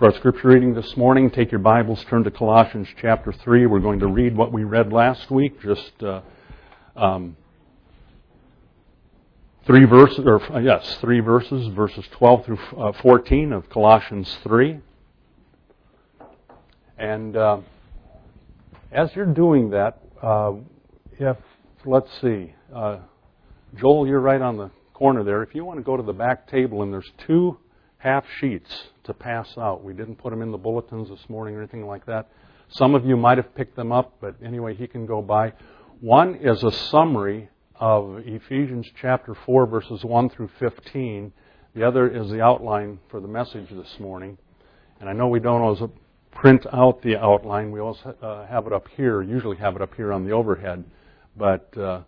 For our scripture reading this morning, take your Bibles, turn to Colossians chapter 3. We're going to read what we read last week, just three verses, verses 12 through 14 of Colossians 3. And as you're doing that, let's see, Joel, you're right on the corner there. If you want to go to the back table, and there's two half sheets to pass out. We didn't put them in the bulletins this morning or anything like that. Some of you might have picked them up, but anyway, he can go by. One is a summary of Ephesians chapter 4, verses 1 through 15. The other is the outline for the message this morning. And I know we don't always print out the outline. We always have it up here, usually have it up here on the overhead. But the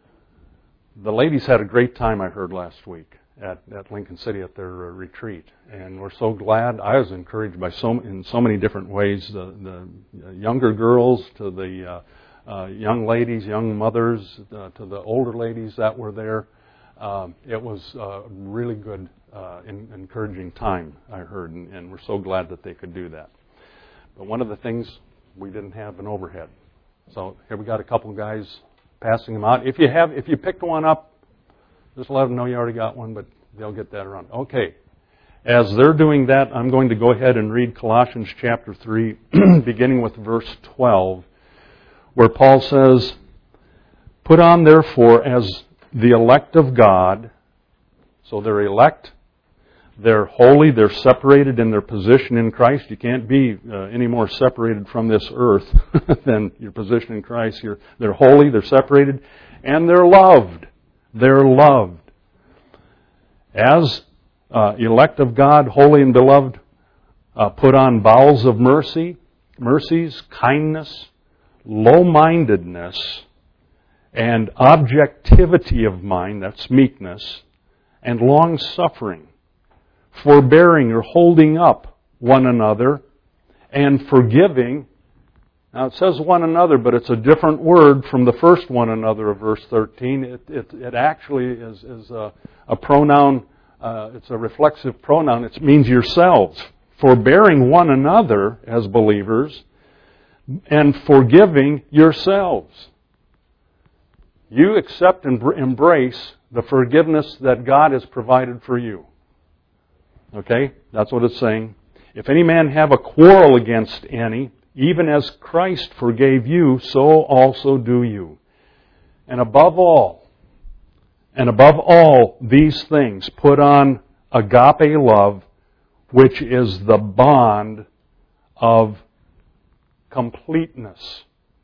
ladies had a great time, I heard, last week at Lincoln City at their retreat. And we're so glad. I was encouraged by in so many different ways. The younger girls to the young ladies, young mothers, to the older ladies that were there. It was a really good, encouraging time, I heard, and we're so glad that they could do that. But one of the things, we didn't have an overhead. So here we got a couple of guys passing them out. If you picked one up, just let them know you already got one, but they'll get that around. Okay. As they're doing that, I'm going to go ahead and read Colossians chapter 3, beginning with verse 12, where Paul says, "Put on therefore as the elect of God," so they're elect, they're holy, they're separated in their position in Christ. You can't be any more separated from this earth than your position in Christ. They're holy, they're separated, and they're loved. They're loved. As elect of God, holy and beloved, put on bowels of mercies, kindness, low-mindedness, and objectivity of mind, that's meekness, and long-suffering, forbearing or holding up one another, and forgiving. Now it says one another, but it's a different word from the first one another of verse 13. It actually is a pronoun, it's a reflexive pronoun. It means yourselves. Forbearing one another as believers, and forgiving yourselves. You accept and embrace the forgiveness that God has provided for you. Okay? That's what it's saying. If any man have a quarrel against any, even as Christ forgave you, so also do you. And above all these things, put on agape love, which is the bond of completeness,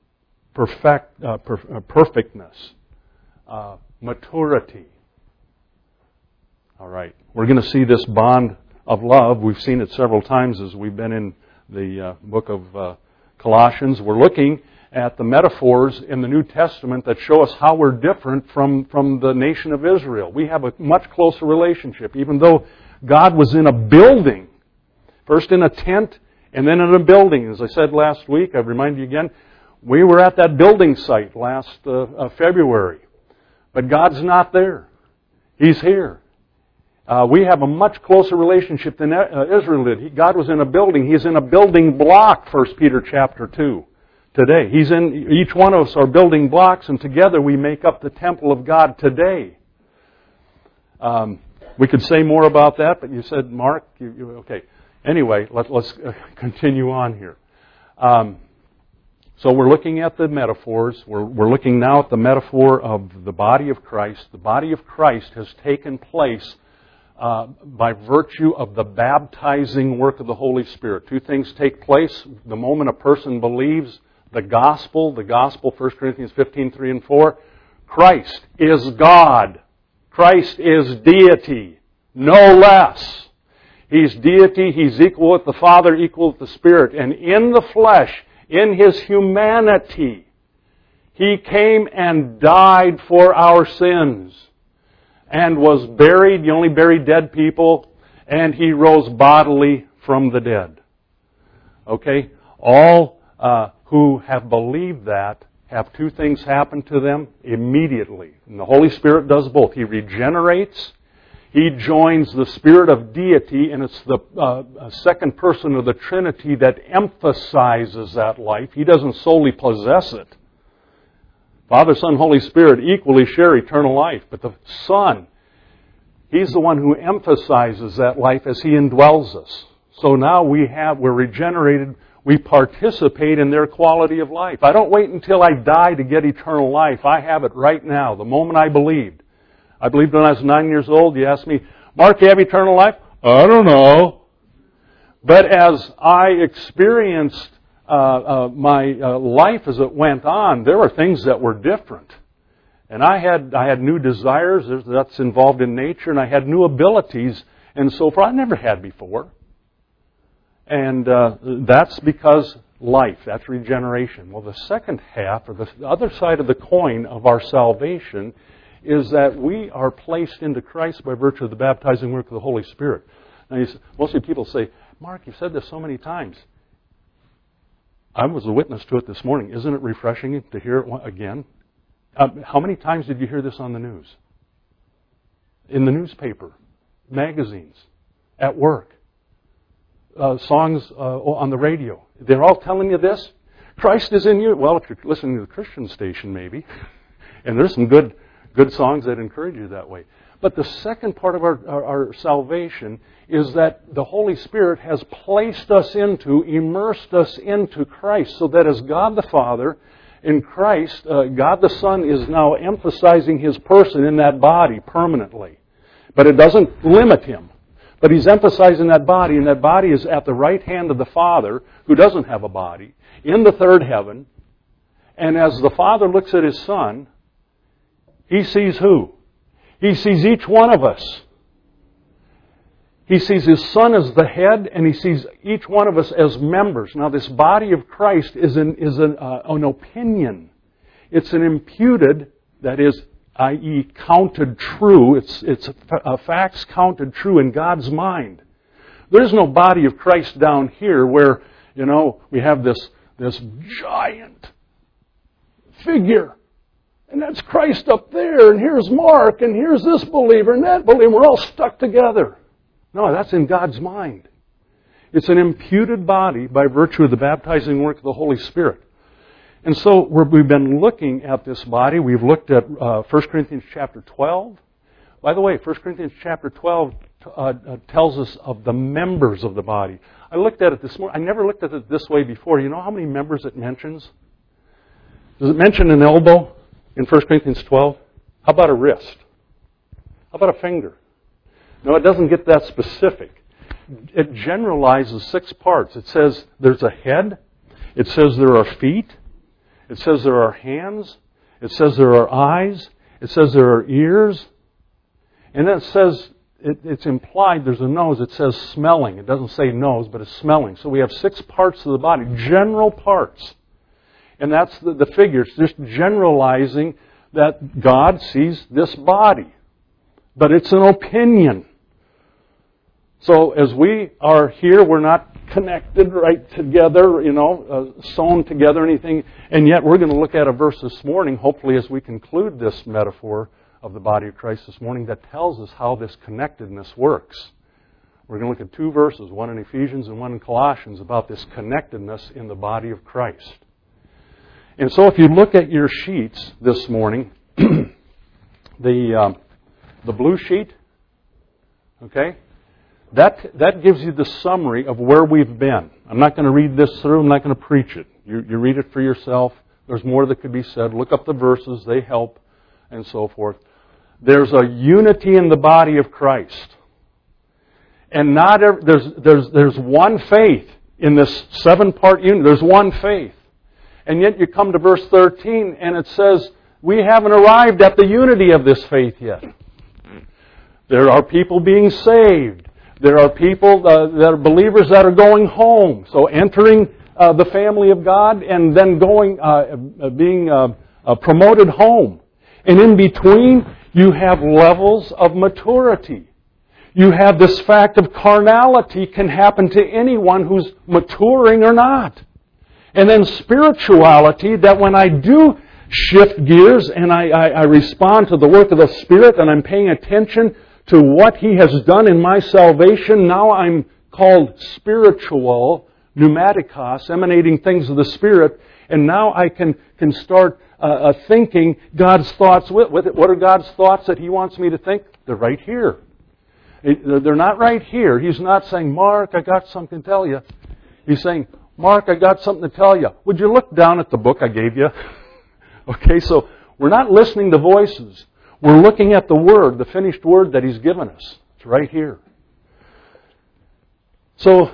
perfectness, maturity. All right. We're going to see this bond of love. We've seen it several times as we've been in the book of Colossians. We're looking at the metaphors in the New Testament that show us how we're different from the nation of Israel. We have a much closer relationship, even though God was in a building, first in a tent and then in a building. As I said last week, I remind you again, we were at that building site last February. But God's not there. He's here. We have a much closer relationship than Israel did. God was in a building. He's in a building block, 1 Peter chapter 2, today. Each one of us are building blocks, and together we make up the temple of God today. We could say more about that, but you said, Mark, okay. Anyway, let's continue on here. So we're looking at the metaphors. We're looking now at the metaphor of the body of Christ. The body of Christ has taken place by virtue of the baptizing work of the Holy Spirit. Two things take place the moment a person believes the gospel, 1 Corinthians 15, 3 and 4. Christ is God. Christ is deity. No less. He's deity. He's equal with the Father, equal with the Spirit. And in the flesh, in His humanity, He came and died for our sins. And was buried. You only bury dead people. And He rose bodily from the dead. Okay? All who have believed that have two things happen to them immediately. And the Holy Spirit does both. He regenerates. He joins the Spirit of deity, and it's the second person of the Trinity that emphasizes that life. He doesn't solely possess it. We're Son, Holy Spirit equally share eternal life, but the Son, He's the one who emphasizes that life as He indwells us. So now we're regenerated, we participate in their quality of life. I don't wait until I die to get eternal life. I have it right now, the moment I believed. I believed when I was 9 years old. You asked me, Mark, you have eternal life? I don't know. But as I experienced my life as it went on, there were things that were different. And I had new desires. That's involved in nature. And I had new abilities and so forth I never had before. And that's because life, that's regeneration. Well, the second half, or the other side of the coin of our salvation, is that we are placed into Christ by virtue of the baptizing work of the Holy Spirit. Now, mostly people say, Mark, you've said this so many times. I was a witness to it this morning. Isn't it refreshing to hear it again? How many times did you hear this on the news? In the newspaper, magazines, at work, songs on the radio. They're all telling you this. Christ is in you. Well, if you're listening to the Christian station, maybe. And there's some good songs that encourage you that way. But the second part of our salvation is that the Holy Spirit has placed us immersed us into Christ, so that as God the Father, in Christ, God the Son is now emphasizing His person in that body permanently. But it doesn't limit Him. But He's emphasizing that body, and that body is at the right hand of the Father, who doesn't have a body, in the third heaven. And as the Father looks at His Son, He sees who? He sees each one of us. He sees His Son as the head, and He sees each one of us as members. Now, this body of Christ is an opinion. It's an imputed, that is, i.e., counted true. It's facts counted true in God's mind. There's no body of Christ down here where, we have this giant figure. And that's Christ up there, and here's Mark, and here's this believer, and that believer. We're all stuck together. No, that's in God's mind. It's an imputed body by virtue of the baptizing work of the Holy Spirit. And so we've been looking at this body. We've looked at 1 Corinthians chapter 12. By the way, 1 Corinthians chapter 12 tells us of the members of the body. I looked at it this morning. I never looked at it this way before. You know how many members it mentions? Does it mention an elbow in 1 Corinthians 12? How about a wrist? How about a finger? No, it doesn't get that specific. It generalizes 6 parts. It says there's a head. It says there are feet. It says there are hands. It says there are eyes. It says there are ears. And then it says, it's implied there's a nose. It says smelling. It doesn't say nose, but it's smelling. So we have 6 parts of the body, general parts. And that's the figure. It's just generalizing that God sees this body. But it's an opinion. So as we are here, we're not connected right together, sewn together or anything. And yet we're going to look at a verse this morning, hopefully as we conclude this metaphor of the body of Christ this morning, that tells us how this connectedness works. We're going to look at 2 verses, one in Ephesians and one in Colossians, about this connectedness in the body of Christ. And so if you look at your sheets this morning, the blue sheet, okay, that gives you the summary of where we've been. I'm not going to read this through. I'm not going to preach it. You read it for yourself. There's more that could be said. Look up the verses. They help, and so forth. There's a unity in the body of Christ. And there's one faith in this 7-part unity. There's one faith. And yet you come to verse 13, and it says, we haven't arrived at the unity of this faith yet. There are people being saved. There are people that are believers that are going home. So entering the family of God and then being promoted home. And in between, you have levels of maturity. You have this fact of carnality can happen to anyone who's maturing or not. And then spirituality, that when I do shift gears and I respond to the work of the Spirit and I'm paying attention to what He has done in my salvation. Now I'm called spiritual, pneumatikos, emanating things of the Spirit, and now I can start thinking God's thoughts with it. What are God's thoughts that He wants me to think? They're right here. They're not right here. He's not saying, Mark, I got something to tell you. He's saying, Mark, I got something to tell you. Would you look down at the book I gave you? Okay, so we're not listening to voices. We're looking at the Word, the finished Word that He's given us. It's right here. So,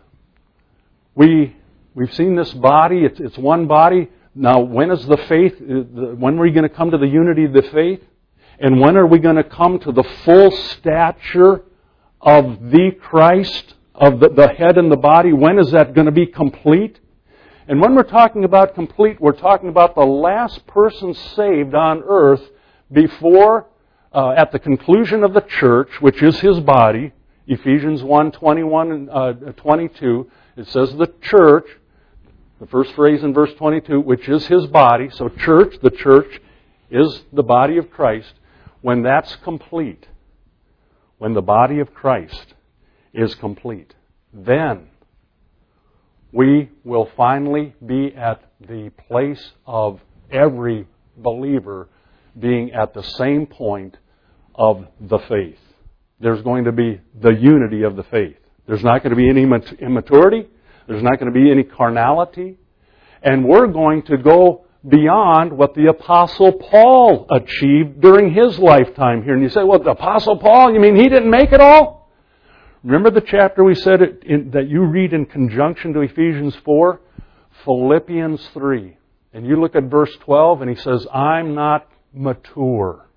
we've seen this body. It's one body. Now, when is the faith? When are we going to come to the unity of the faith? And when are we going to come to the full stature of the Christ, of the head and the body? When is that going to be complete? And when we're talking about complete, we're talking about the last person saved on earth before, at the conclusion of the church, which is His body. Ephesians 1:21 and 22. It says the church, the first phrase in verse 22, which is His body. So the church is the body of Christ. When that's complete, when the body of Christ is complete, then we will finally be at the place of every believer being at the same point of the faith. There's going to be the unity of the faith. There's not going to be any immaturity. There's not going to be any carnality. And we're going to go beyond what the Apostle Paul achieved during his lifetime here. And you say, well, the Apostle Paul, you mean he didn't make it all? Remember the chapter we said that you read in conjunction to Ephesians 4? Philippians 3. And you look at verse 12 and he says, I'm not mature.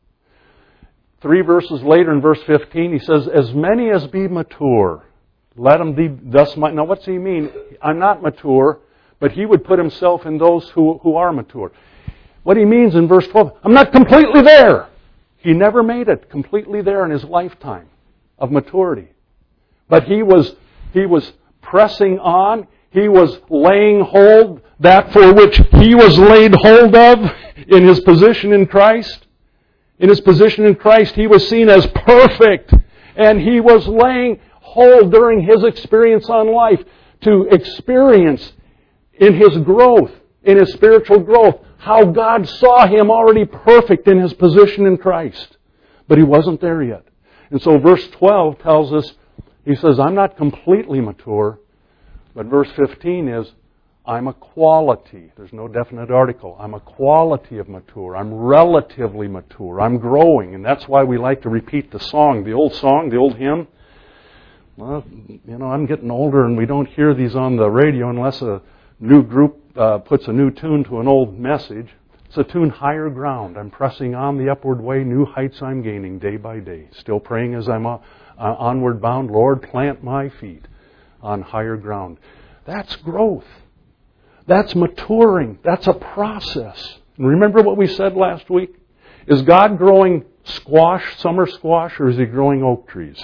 3 verses later in verse 15 he says, as many as be mature, let them be thus might. Now what's he mean? I'm not mature, but he would put himself in those who are mature. What he means in verse 12, I'm not completely there. He never made it completely there in his lifetime of maturity. But he was pressing on. He was laying hold that for which he was laid hold of in his position in Christ. In his position in Christ, he was seen as perfect. And he was laying hold during his experience on life to experience in his growth, in his spiritual growth, how God saw him already perfect in his position in Christ. But he wasn't there yet. And so verse 12 tells us, he says, I'm not completely mature. But verse 15 is, I'm a quality. There's no definite article. I'm a quality of mature. I'm relatively mature. I'm growing. And that's why we like to repeat the song, the old hymn. Well, I'm getting older and we don't hear these on the radio unless a new group puts a new tune to an old message. It's a tune, Higher Ground. I'm pressing on the upward way, new heights I'm gaining day by day. Still praying as I'm onward bound, Lord, plant my feet on higher ground. That's growth. That's maturing. That's a process. And remember what we said last week? Is God growing summer squash, or is He growing oak trees?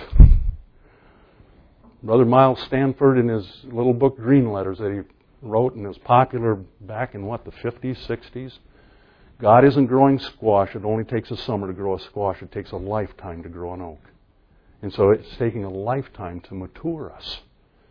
Brother Miles Stanford, in his little book, Green Letters, that he wrote and was popular back in, the 50s, 60s? God isn't growing squash. It only takes a summer to grow a squash. It takes a lifetime to grow an oak. And so it's taking a lifetime to mature us.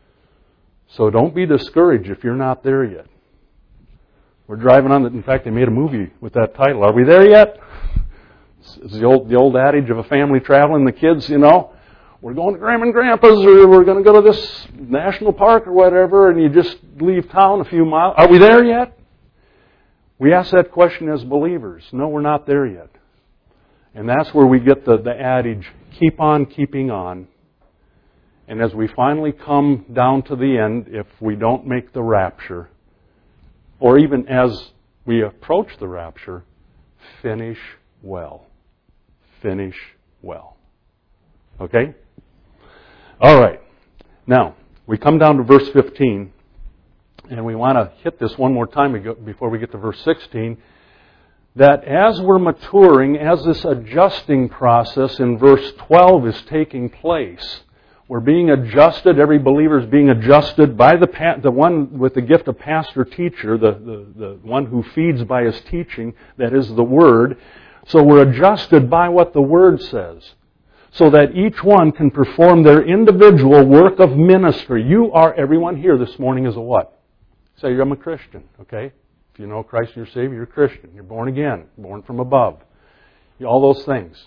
So don't be discouraged if you're not there yet. We're driving on in fact, they made a movie with that title. Are we there yet? It's the old adage of a family traveling, the kids, we're going to Grandma and Grandpa's, or we're going to go to this national park or whatever, and you just leave town a few miles. Are we there yet? We ask that question as believers. No, we're not there yet. And that's where we get the adage, keep on keeping on. And as we finally come down to the end, if we don't make the rapture, or even as we approach the rapture, finish well. Finish well. Okay? All right. Now, we come down to verse 15, and we want to hit this one more time before we get to verse 16, that as we're maturing, as this adjusting process in verse 12 is taking place, we're being adjusted, every believer is being adjusted by the one with the gift of pastor-teacher, the one who feeds by his teaching, that is the Word. So we're adjusted by what the Word says. so that each one can perform their individual work of ministry. Everyone here this morning is a what? Say, I'm a Christian, okay? If you know Christ your Savior, you're a Christian. You're born again, born from above. All those things.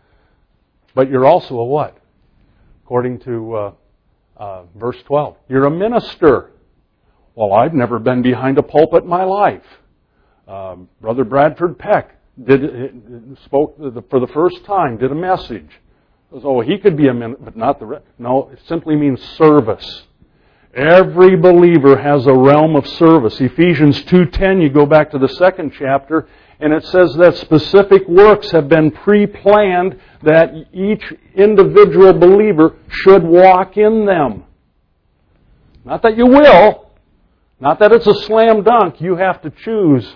But you're also a what? According to verse 12. You're a minister. Well, I've never been behind a pulpit in my life. Brother Bradford Peck spoke for the first time, did a message. So he could be a minister, but not the rest. No, it simply means service. Every believer has a realm of service. Ephesians 2:10, you go back to the second chapter, and it says that specific works have been pre-planned that each individual believer should walk in them. Not that you will, not that it's a slam dunk. You have to choose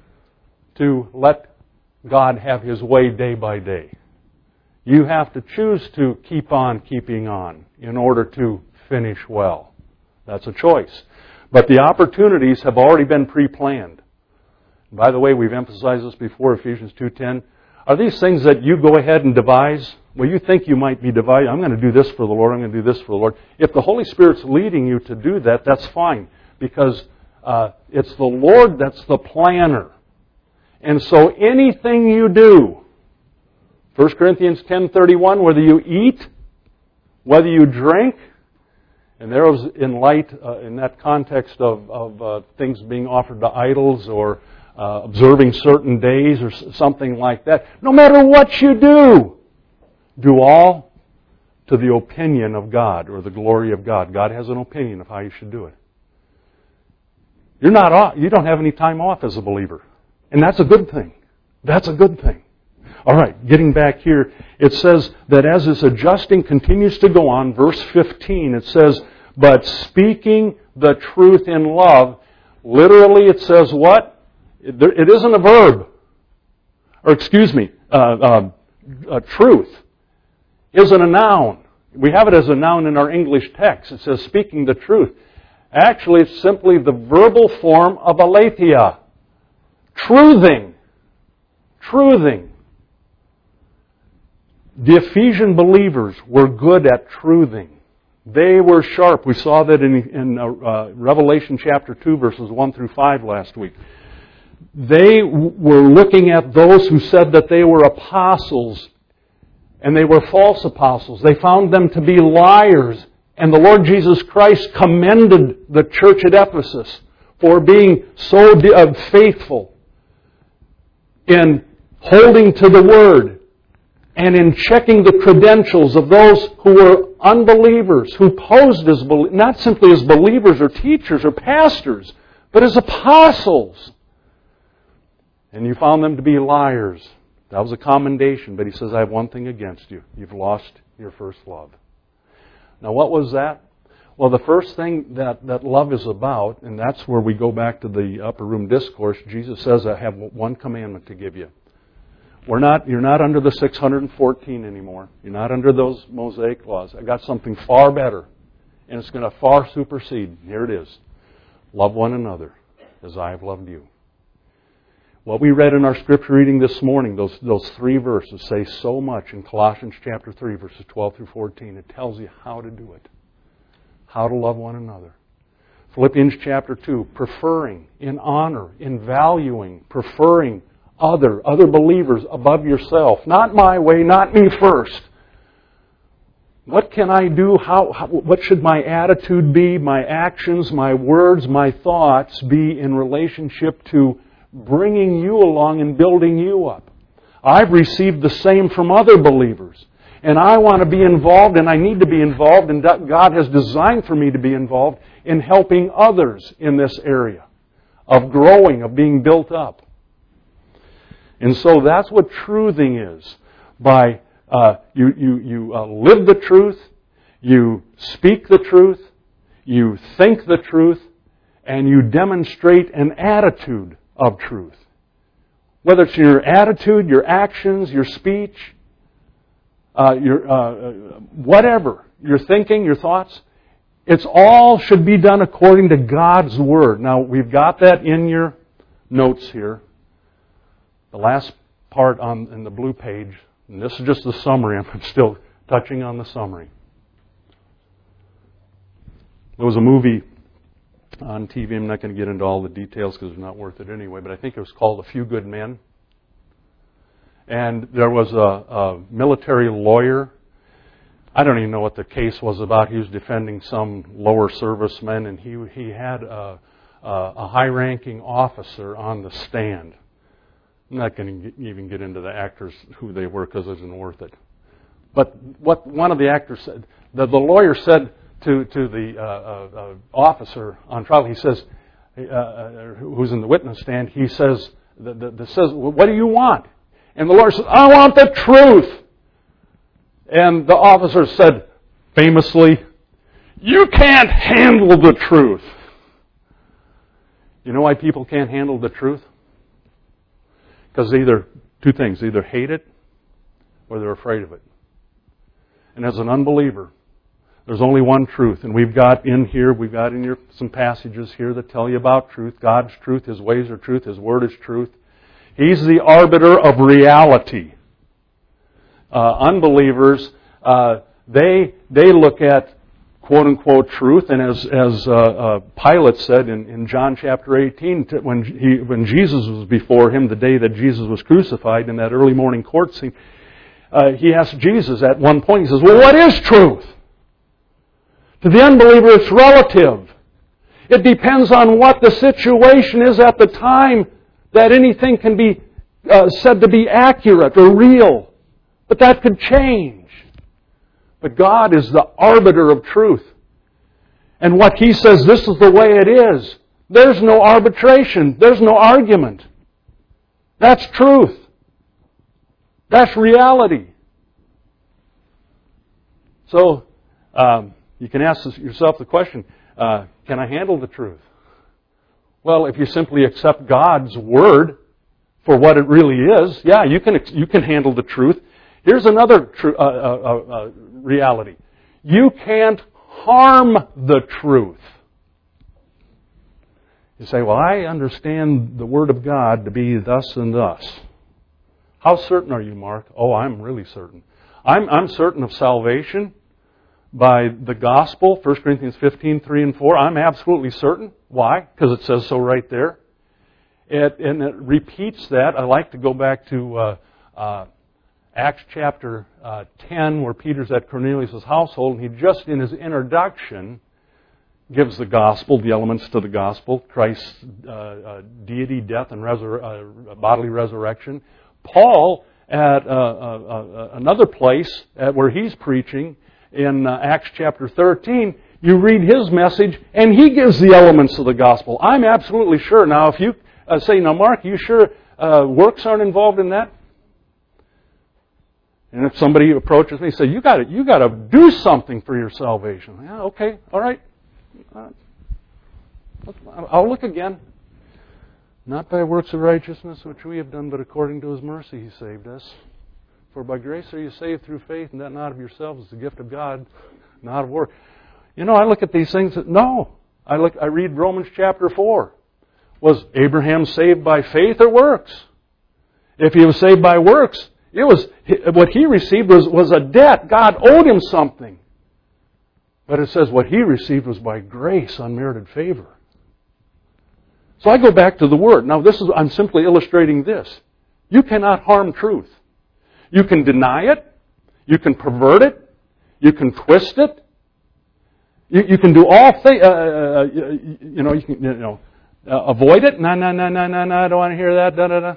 to let God have His way day by day. You have to choose to keep on keeping on in order to finish well. That's a choice. But the opportunities have already been pre-planned. By the way, we've emphasized this before, Ephesians 2:10. Are these things that you go ahead and devise? Well, you think you might be devising. I'm going to do this for the Lord. I'm going to do this for the Lord. If the Holy Spirit's leading you to do that, that's fine. Because it's the Lord that's the planner. And so anything you do, 1 Corinthians 10:31, whether you eat, whether you drink, and there was in light, in that context of things being offered to idols or observing certain days or something like that. No matter what you do all to the opinion of God or the glory of God. God has an opinion of how you should do it. You don't have any time off as a believer. And that's a good thing. That's a good thing. All right, getting back here, it says that as this adjusting continues to go on, verse 15, it says, but speaking the truth in love, literally it says what? It isn't a verb. Or excuse me, truth isn't a noun. We have it as a noun in our English text. It says speaking the truth. Actually, it's simply the verbal form of aletheia. Truthing. Truthing. The Ephesian believers were good at truthing. They were sharp. We saw that in Revelation chapter 2, verses 1 through 5 last week. They were looking at those who said that they were apostles, and they were false apostles. They found them to be liars, and the Lord Jesus Christ commended the church at Ephesus for being so faithful in holding to the Word, and in checking the credentials of those who were unbelievers, who posed as not simply as believers or teachers or pastors, but as apostles. And you found them to be liars. That was a commendation, but he says, I have one thing against you. You've lost your first love. Now what was that? Well, the first thing that love is about, and that's where we go back to the upper room discourse, Jesus says, I have one commandment to give you. You're not under the 614 anymore. You're not under those Mosaic laws. I got something far better. And it's going to far supersede. Here it is. Love one another as I have loved you. What we read in our scripture reading this morning, those three verses say so much in Colossians chapter 3, verses 12 through 14. It tells you how to do it. How to love one another. Philippians chapter 2, preferring, in honor, in valuing, preferring other believers above yourself. Not my way, not me first. What can I do? What should my attitude be, my actions, my words, my thoughts be in relationship to bringing you along and building you up? I've received the same from other believers. And I want to be involved, and I need to be involved, and God has designed for me to be involved in helping others in this area of growing, of being built up. And so that's what truthing is. By you live the truth, you speak the truth, you think the truth, and you demonstrate an attitude of truth. Whether it's your attitude, your actions, your speech, whatever, your thinking, your thoughts, it's all should be done according to God's Word. Now, we've got that in your notes here. The last part in the blue page, and this is just the summary, I'm still touching on the summary. There was a movie on TV. I'm not going to get into all the details because it's not worth it anyway, but I think it was called A Few Good Men. And there was a military lawyer. I don't even know what the case was about. He was defending some lower servicemen, and he had a high-ranking officer on the stand. I'm not going to even get into the actors, who they were, because it isn't worth it. But what one of the actors said, the lawyer said to the officer on trial, he says, who's in the witness stand, he says, what do you want? And the lawyer says, I want the truth. And the officer said, famously, you can't handle the truth. You know why people can't handle the truth? Because either two things, either hate it or they're afraid of it. And as an unbeliever, there's only one truth. And we've got in here some passages here that tell you about truth. God's truth, His ways are truth, His Word is truth. He's the arbiter of reality. Unbelievers, they look at quote-unquote truth, and as Pilate said in John chapter 18, when Jesus was before him, the day that Jesus was crucified in that early morning court scene, he asked Jesus at one point, he says, well, what is truth? To the unbeliever, it's relative. It depends on what the situation is at the time that anything can be said to be accurate or real. But that could change. But God is the arbiter of truth. And what He says, this is the way it is. There's no arbitration. There's no argument. That's truth. That's reality. So, you can ask yourself the question, can I handle the truth? Well, if you simply accept God's Word for what it really is, yeah, you can handle the truth. Here's another reality. You can't harm the truth. You say, well, I understand the Word of God to be thus and thus. How certain are you, Mark? Oh, I'm really certain. I'm certain of salvation by the gospel, 1 Corinthians 15, 3 and 4. I'm absolutely certain. Why? Because it says so right there. And it repeats that. I like to go back to Acts chapter 10, where Peter's at Cornelius' household, and he just in his introduction gives the gospel, the elements to the gospel, Christ's deity, death, and bodily resurrection. Paul, at another place where he's preaching, in Acts chapter 13, you read his message, and he gives the elements of the gospel. I'm absolutely sure. Now, if you say, now, Mark, you sure works aren't involved in that? And if somebody approaches me and says, you got to do something for your salvation. Yeah, okay, all right. I'll look again. Not by works of righteousness which we have done, but according to His mercy He saved us. For by grace are you saved through faith, and that not of yourselves, it's the gift of God, not of work. You know, I look at these things. No, I read Romans chapter 4. Was Abraham saved by faith or works? If he was saved by works, it was what he received was a debt. God owed him something. But it says what he received was by grace, unmerited favor. So I go back to the Word. Now I'm simply illustrating this. You cannot harm truth. You can deny it. You can pervert it. You can twist it. You can do all things. You can avoid it. No, I don't want to hear that. Da da da.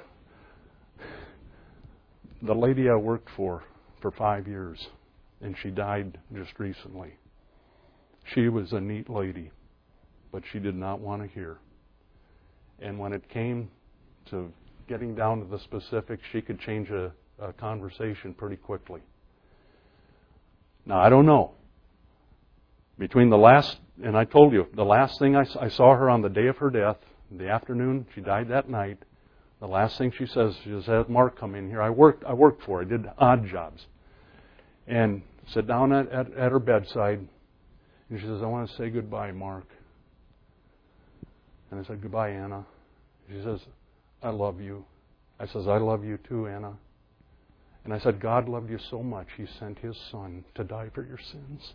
The lady I worked for 5 years, and she died just recently. She was a neat lady, but she did not want to hear. And when it came to getting down to the specifics, she could change a conversation pretty quickly. Now, I don't know. Between and I told you, the last thing I saw her on the day of her death, in the afternoon, she died that night. The last thing she says, Mark, come in here. I worked for her. I did odd jobs. And sit down at her bedside, and she says, I want to say goodbye, Mark. And I said, goodbye, Anna. She says, I love you. I says, I love you too, Anna. And I said, God loved you so much, He sent His Son to die for your sins.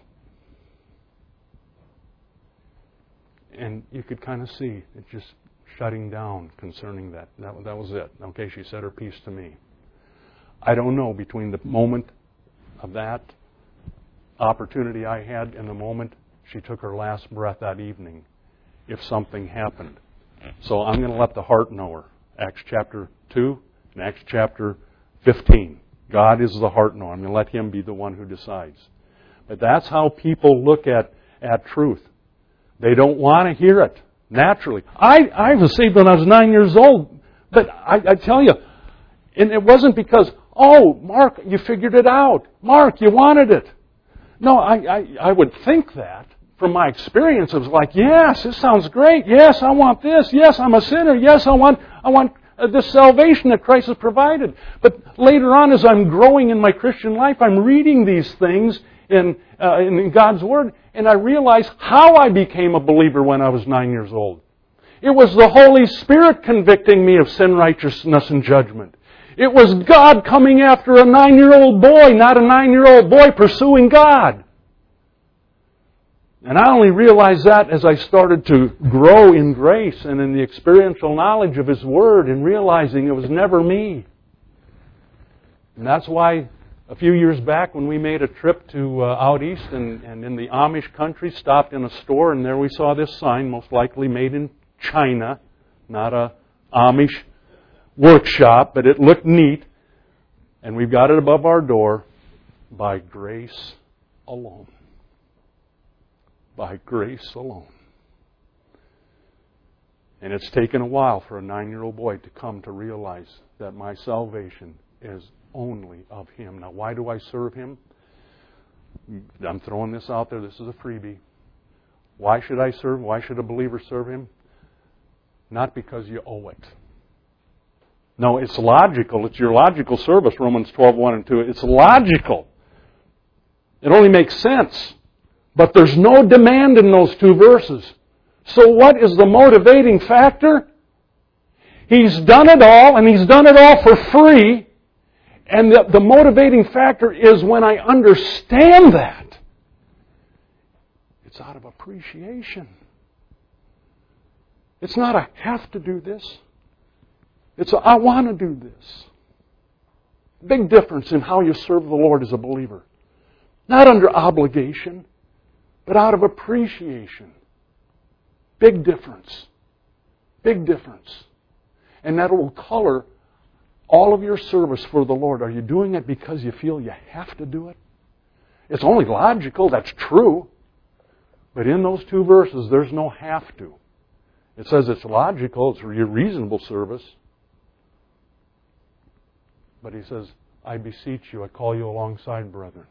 And you could kind of see it just shutting down concerning that. That was it. Okay, she said her piece to me. I don't know, between the moment of that opportunity I had and the moment she took her last breath that evening, if something happened. So I'm going to let the heart know her. Acts chapter 2 and Acts chapter 15. God is the heart knower. I'm going to let Him be the one who decides. But that's how people look at truth. They don't want to hear it, naturally. I was saved when I was 9 years old. But I tell you, and it wasn't because, oh, Mark, you figured it out. Mark, you wanted it. No, I would think that. From my experience, it was like, yes, this sounds great. Yes, I want this. Yes, I'm a sinner. Yes, I want this salvation that Christ has provided. But later on, as I'm growing in my Christian life, I'm reading these things in God's Word, and I realize how I became a believer when I was 9 years old. It was the Holy Spirit convicting me of sin, righteousness, and judgment. It was God coming after a 9-year-old boy, not a 9-year-old boy pursuing God. And I only realized that as I started to grow in grace and in the experiential knowledge of His Word and realizing it was never me. And that's why a few years back when we made a trip to out east and in the Amish country, stopped in a store and there we saw this sign, most likely made in China, not a Amish workshop, but it looked neat. And we've got it above our door, by grace alone. By grace alone. And it's taken a while for a 9-year-old boy to come to realize that my salvation is only of Him. Now, why do I serve Him? I'm throwing this out there. This is a freebie. Why should I serve? Why should a believer serve Him? Not because you owe it. No, it's logical. It's your logical service, Romans 12:1 and 2. It's logical. It only makes sense. But there's no demand in those two verses. So what is the motivating factor? He's done it all, and He's done it all for free. And the motivating factor is when I understand that, it's out of appreciation. It's not I have to do this. It's I want to do this. Big difference in how you serve the Lord as a believer. Not under obligation, but out of appreciation. Big difference. Big difference. And that will color all of your service for the Lord. Are you doing it because you feel you have to do it? It's only logical, that's true. But in those two verses, there's no have to. It says it's logical, it's your reasonable service. But He says, I beseech you, I call you alongside, brethren.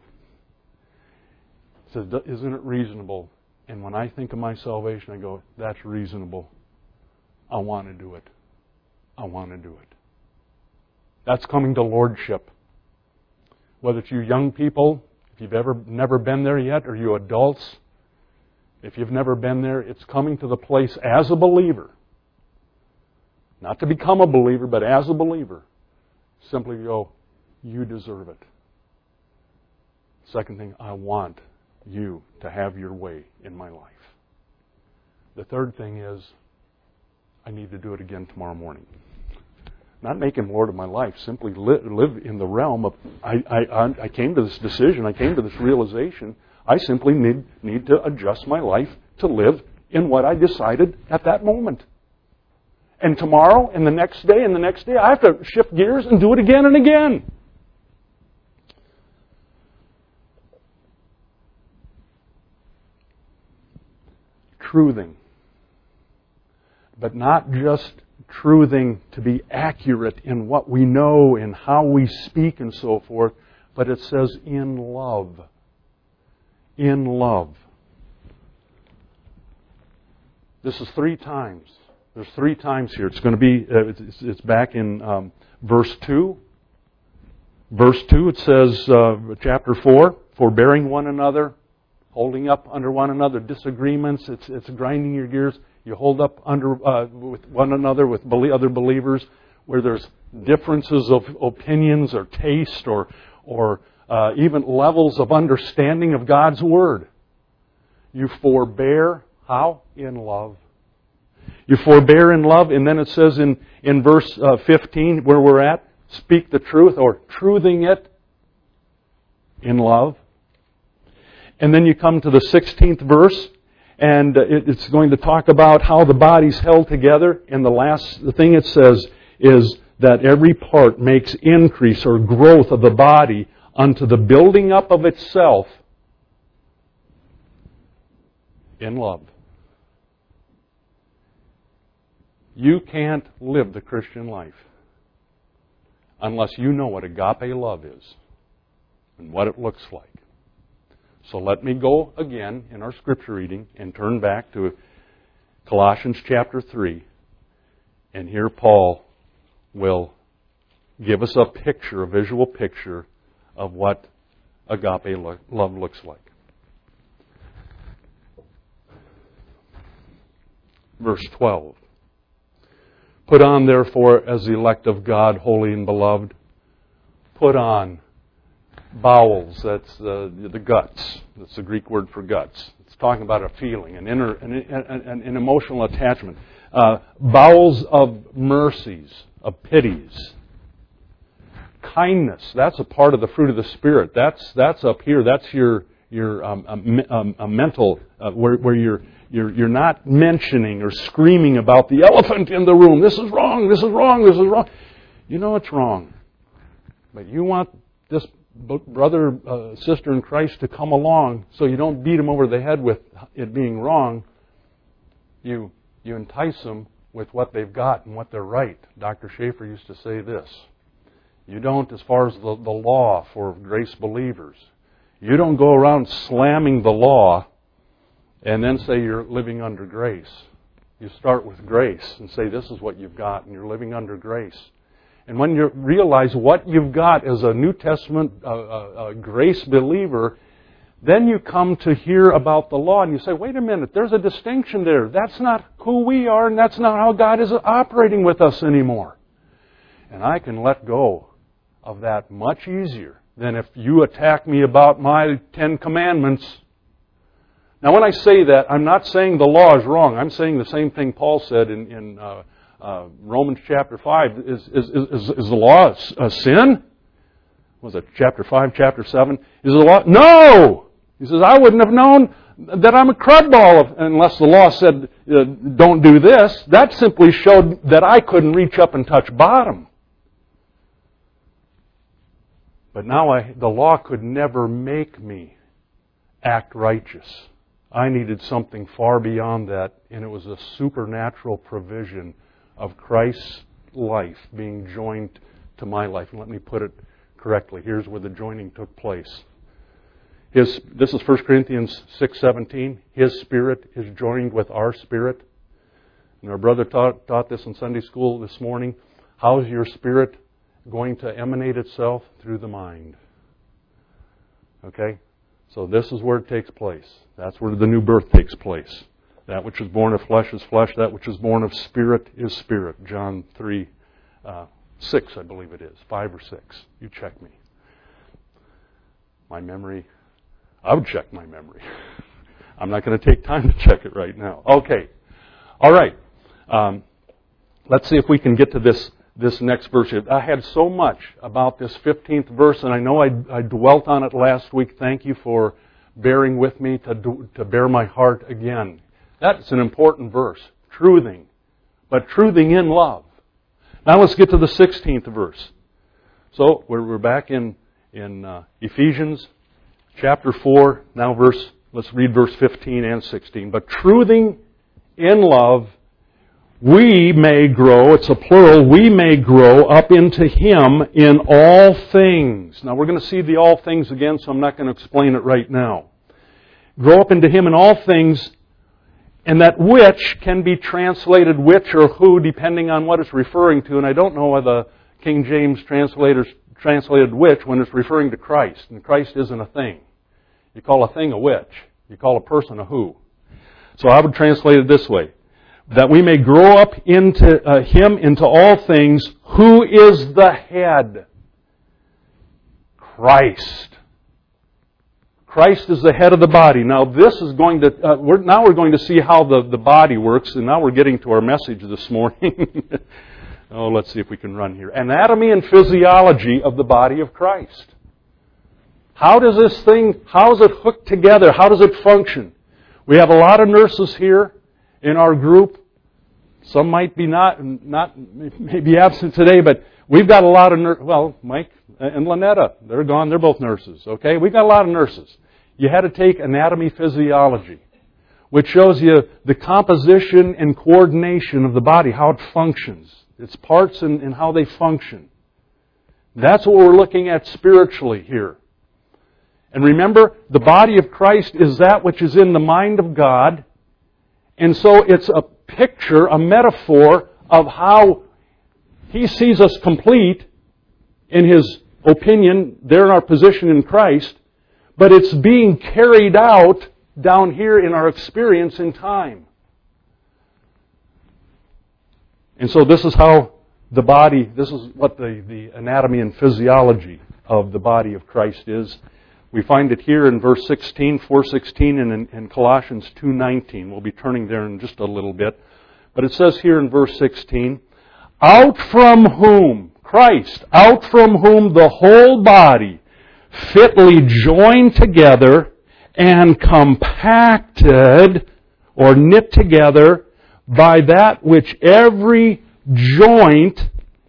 He says, isn't it reasonable? And when I think of my salvation, I go, that's reasonable. I want to do it. I want to do it. That's coming to lordship. Whether it's you young people, if you've never been there yet, or you adults, if you've never been there, it's coming to the place as a believer. Not to become a believer, but as a believer. Simply go, you deserve it. Second thing, I want you to have your way in my life. The third thing is, I need to do it again tomorrow morning. Not make Him Lord of my life, simply live in the realm of, I came to this decision, I came to this realization, I simply need to adjust my life to live in what I decided at that moment. And tomorrow, and the next day, and the next day, I have to shift gears and do it again and again. Truthing. But not just truthing to be accurate in what we know and how we speak and so forth, but it says in love. In love. This is 3 times. There's 3 times here. It's going to be, it's back in verse 2. Verse 2, it says, chapter 4, forbearing one another, holding up under one another, disagreements, it's grinding your gears. You hold up under with one another, with other believers, where there's differences of opinions or taste or even levels of understanding of God's Word. You forbear, how? In love. You forbear in love, and then it says in verse 15, where we're at, speak the truth, or truthing it in love. And then you come to the 16th verse, and it's going to talk about how the body's held together. And the thing it says is that every part makes increase or growth of the body unto the building up of itself in love. You can't live the Christian life unless you know what agape love is and what it looks like. So let me go again in our scripture reading and turn back to Colossians chapter 3. And here Paul will give us a picture, a visual picture of what agape love looks like. Verse 12. Put on, therefore, as the elect of God, holy and beloved, put on bowels, that's the guts. That's the Greek word for guts. It's talking about a feeling, an emotional attachment. Bowels of mercies, of pities. Kindness, that's a part of the fruit of the Spirit. That's up here. That's your mental, where you're not mentioning or screaming about the elephant in the room. This is wrong, this is wrong, this is wrong. You know it's wrong. But you want this brother, sister in Christ to come along so you don't beat them over the head with it being wrong. You entice them with what they've got and what they're right. Dr. Schaefer used to say this. You don't, as far as the law for grace believers, you don't go around slamming the law and then say you're living under grace. You start with grace and say this is what you've got and you're living under grace. And when you realize what you've got as a New Testament grace believer, then you come to hear about the law and you say, wait a minute, there's a distinction there. That's not who we are and that's not how God is operating with us anymore. And I can let go of that much easier than if you attack me about my 10 Commandments. Now when I say that, I'm not saying the law is wrong. I'm saying the same thing Paul said in Romans chapter 5. Is the law a sin? Was it chapter 5, chapter 7? Is the law? No! He says, I wouldn't have known that I'm a crudball unless the law said, don't do this. That simply showed that I couldn't reach up and touch bottom. But now the law could never make me act righteous. I needed something far beyond that, and it was a supernatural provision of Christ's life being joined to my life. And let me put it correctly. Here's where the joining took place. This is 1 Corinthians 6:17. His Spirit is joined with our spirit. And our brother taught this in Sunday school this morning. How is your spirit going to emanate itself? Through the mind. Okay? So this is where it takes place. That's where the new birth takes place. That which is born of flesh is flesh. That which is born of spirit is spirit. John 3, 6, I believe it is. 5 or 6. You check me. My memory, I would check my memory. I'm not going to take time to check it right now. Okay. All right. Let's see if we can get to this next verse. I had so much about this 15th verse, and I know I dwelt on it last week. Thank you for bearing with me to bear my heart again. That's an important verse. Truthing. But truthing in love. Now let's get to the 16th verse. So we're back in Ephesians chapter 4. Now let's read verse 15 and 16. But truthing in love, we may grow, it's a plural, we may grow up into Him in all things. Now we're going to see the all things again, so I'm not going to explain it right now. Grow up into Him in all things, and that which can be translated which or who, depending on what it's referring to. And I don't know why the King James translators translated which when it's referring to Christ. And Christ isn't a thing. You call a thing a which. You call a person a who. So I would translate it this way. that we may grow up into Him into all things, who is the head? Christ. Christ is the head of the body. Now this is going to, we're going to see how the body works, and now we're getting to our message this morning. Oh, let's see if we can run here. Anatomy and physiology of the body of Christ. How is it hooked together? How does it function? We have a lot of nurses here in our group. Some might be may be absent today, but we've got a lot of nurses. Well, Mike and Lynetta, they're gone. They're both nurses, okay? We've got a lot of nurses. You had to take anatomy physiology, which shows you the composition and coordination of the body, how it functions, its parts and how they function. That's what we're looking at spiritually here. And remember, the body of Christ is that which is in the mind of God. And so it's a picture, a metaphor of how He sees us complete in His opinion, there in our position in Christ, but it's being carried out down here in our experience in time. And so this is how the body, this is what the anatomy and physiology of the body of Christ is. We find it here in verse 16, 4:16, and in Colossians 2:19. We'll be turning there in just a little bit. But it says here in verse 16, out from whom, Christ, out from whom the whole body, fitly joined together and compacted or knit together by that which every joint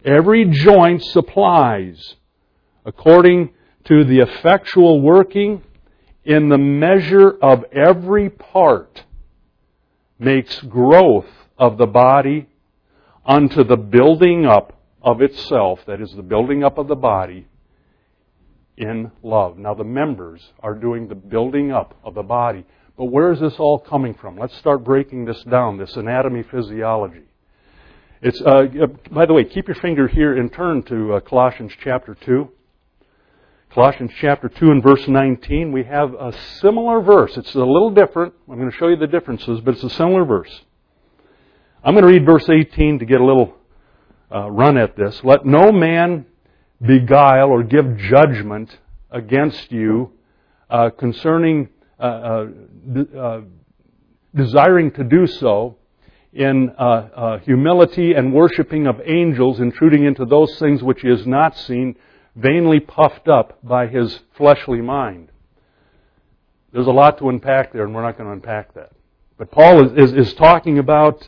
supplies, according to the effectual working in the measure of every part, makes growth of the body unto the building up of itself, that is, the building up of the body in love. Now the members are doing the building up of the body. But where is this all coming from? Let's start breaking this down, this anatomy physiology. It's by the way, keep your finger here and turn to Colossians chapter 2. Colossians chapter 2 and verse 19, we have a similar verse. It's a little different. I'm going to show you the differences, but it's a similar verse. I'm going to read verse 18 to get a little run at this. Let no man beguile or give judgment against you concerning desiring to do so in humility and worshiping of angels, intruding into those things which he has not seen, vainly puffed up by his fleshly mind. There's a lot to unpack there, and we're not going to unpack that. But Paul is talking about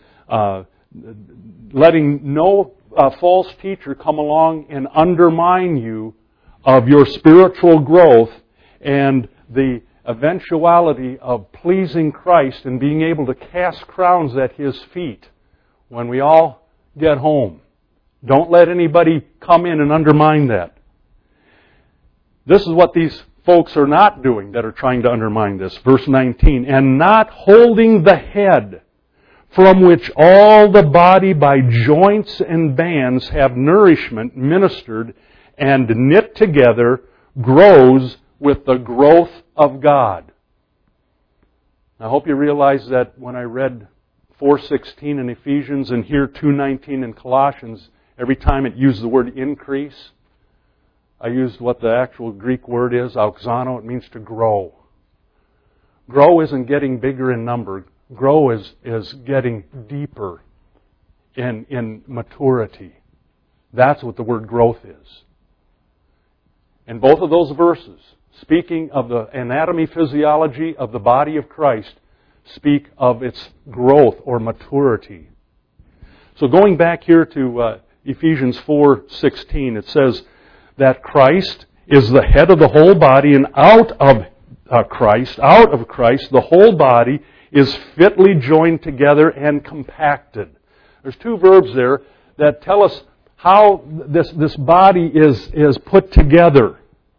letting no false teacher come along and undermine you of your spiritual growth and the eventuality of pleasing Christ and being able to cast crowns at His feet when we all get home. Don't let anybody come in and undermine that. This is what these folks are not doing that are trying to undermine this. Verse 19, and not holding the head, from which all the body by joints and bands have nourishment ministered and knit together, grows with the growth of God. I hope you realize that when I read 4:16 in Ephesians and here 2:19 in Colossians, every time it used the word increase, I used what the actual Greek word is, auxano. It means to grow. Grow isn't getting bigger in number. Grow is getting deeper in maturity. That's what the word growth is. And both of those verses, speaking of the anatomy, physiology of the body of Christ, speak of its growth or maturity. So going back here to Ephesians 4:16, it says that Christ is the head of the whole body, and out of Christ, the whole body is fitly joined together and compacted. There's two verbs there that tell us how this body is put together.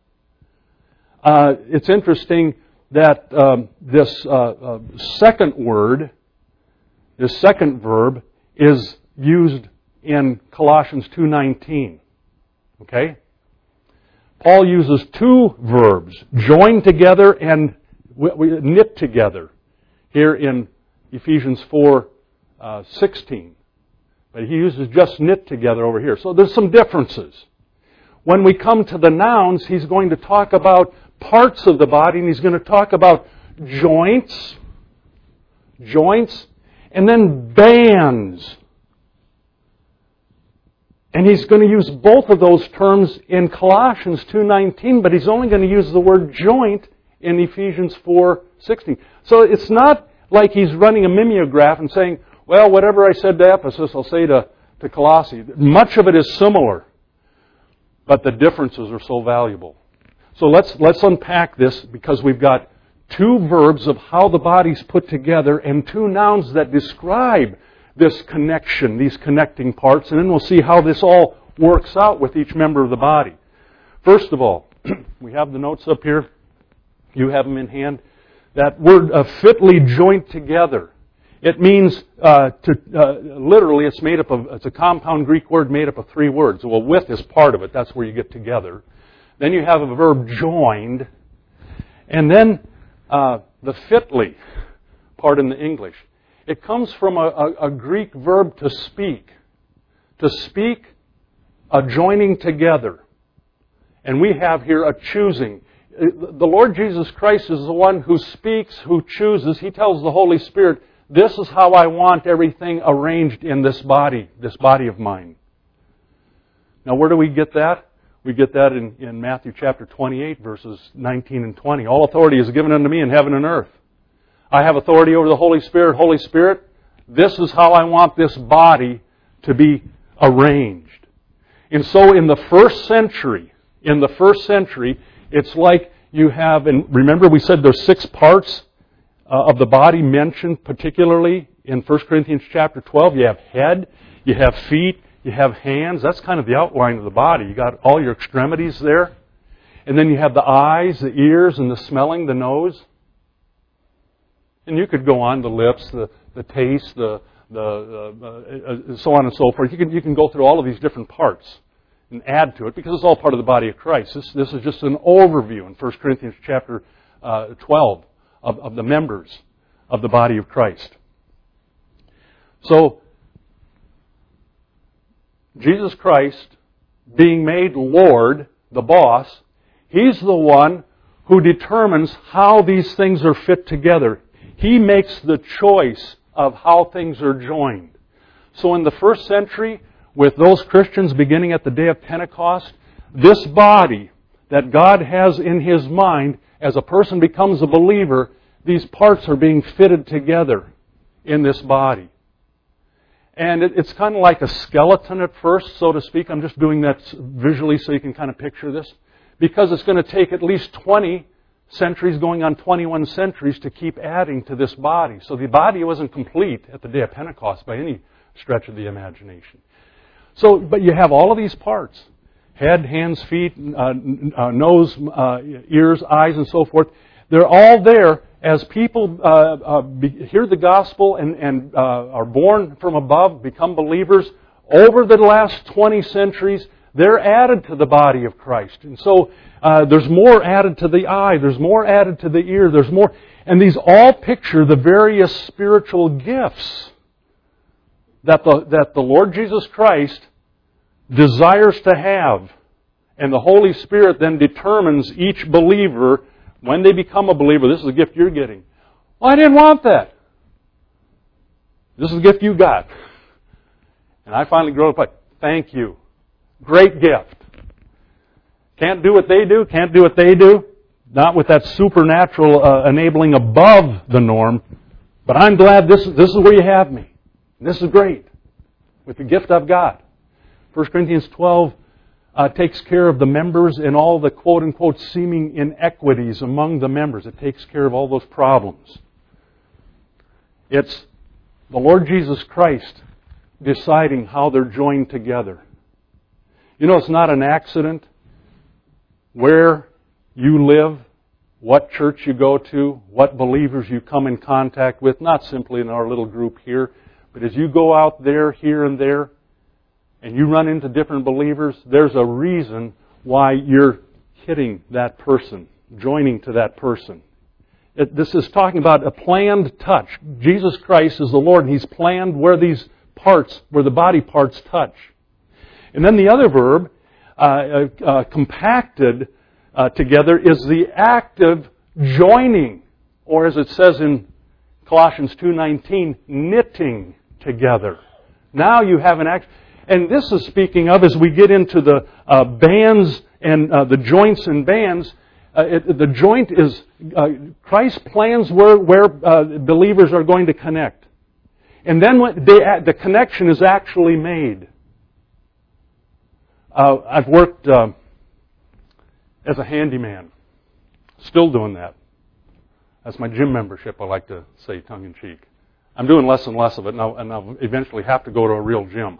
It's interesting that this second word, this second verb, is used in Colossians 2:19. Okay? Paul uses two verbs, join together and knit together, here in Ephesians 4, 16. But he uses just knit together over here. So there's some differences. When we come to the nouns, he's going to talk about parts of the body, and he's going to talk about joints, and then bands. And he's going to use both of those terms in Colossians 2:19, but he's only going to use the word joint in Ephesians 4:16. So it's not like he's running a mimeograph and saying, well, whatever I said to Ephesus, I'll say to Colossae. Much of it is similar, but the differences are so valuable. So let's unpack this, because we've got two verbs of how the body's put together and two nouns that describe this connection, these connecting parts, and then we'll see how this all works out with each member of the body. First of all, we have the notes up here. You have them in hand. That word fitly joint together. It means, literally, it's a compound Greek word made up of three words. Well, with is part of it. That's where you get together. Then you have a verb joined. And then the fitly part in the English. It comes from a Greek verb to speak. To speak, a joining together. And we have here a choosing. The Lord Jesus Christ is the one who speaks, who chooses. He tells the Holy Spirit, this is how I want everything arranged in this body of mine. Now, where do we get that? We get that in Matthew chapter 28, verses 19 and 20. All authority is given unto me in heaven and earth. I have authority over the Holy Spirit. Holy Spirit, this is how I want this body to be arranged. And so in the first century, it's like you have, and remember we said there's 6 parts of the body mentioned particularly in 1 Corinthians chapter 12. You have head, you have feet, you have hands. That's kind of the outline of the body. You got all your extremities there. And then you have the eyes, the ears, and the smelling, the nose. And you could go on, the lips, the taste, the so on and so forth. You can go through all of these different parts and add to it, because it's all part of the body of Christ. This is just an overview in 1 Corinthians chapter 12 of the members of the body of Christ. So, Jesus Christ, being made Lord, the boss, He's the one who determines how these things are fit together. He makes the choice of how things are joined. So in the first century, with those Christians beginning at the day of Pentecost, this body that God has in His mind, as a person becomes a believer, these parts are being fitted together in this body. And it's kind of like a skeleton at first, so to speak. I'm just doing that visually so you can kind of picture this. Because it's going to take at least 20 centuries, going on 21 centuries, to keep adding to this body. So the body wasn't complete at the day of Pentecost by any stretch of the imagination. So, but you have all of these parts. Head, hands, feet, nose, ears, eyes, and so forth. They're all there as people hear the gospel and are born from above, become believers. Over the last 20 centuries, they're added to the body of Christ. And so there's more added to the eye, there's more added to the ear, there's more. And these all picture the various spiritual gifts that the Lord Jesus Christ desires to have. And the Holy Spirit then determines each believer, when they become a believer, this is the gift you're getting. Well, I didn't want that. This is the gift you got. And I finally grew up like, thank you. Great gift. Can't do what they do, can't do what they do. Not with that supernatural enabling above the norm. But I'm glad this is where you have me. This is great. With the gift I've got. 1 Corinthians 12 takes care of the members and all the quote-unquote seeming inequities among the members. It takes care of all those problems. It's the Lord Jesus Christ deciding how they're joined together. You know, it's not an accident where you live, what church you go to, what believers you come in contact with, not simply in our little group here, but as you go out there, here and there, and you run into different believers, there's a reason why you're hitting that person, joining to that person. This is talking about a planned touch. Jesus Christ is the Lord, and He's planned where these parts, where the body parts touch. And then the other verb, compacted together, is the active joining, or as it says in Colossians 2:19, knitting together. Now you have an act, and this is speaking of as we get into the bands and the joints and bands. The joint is Christ plans where believers are going to connect, and then when the connection is actually made. I've worked as a handyman, still doing that. That's my gym membership, I like to say tongue-in-cheek. I'm doing less and less of it now, and I'll eventually have to go to a real gym.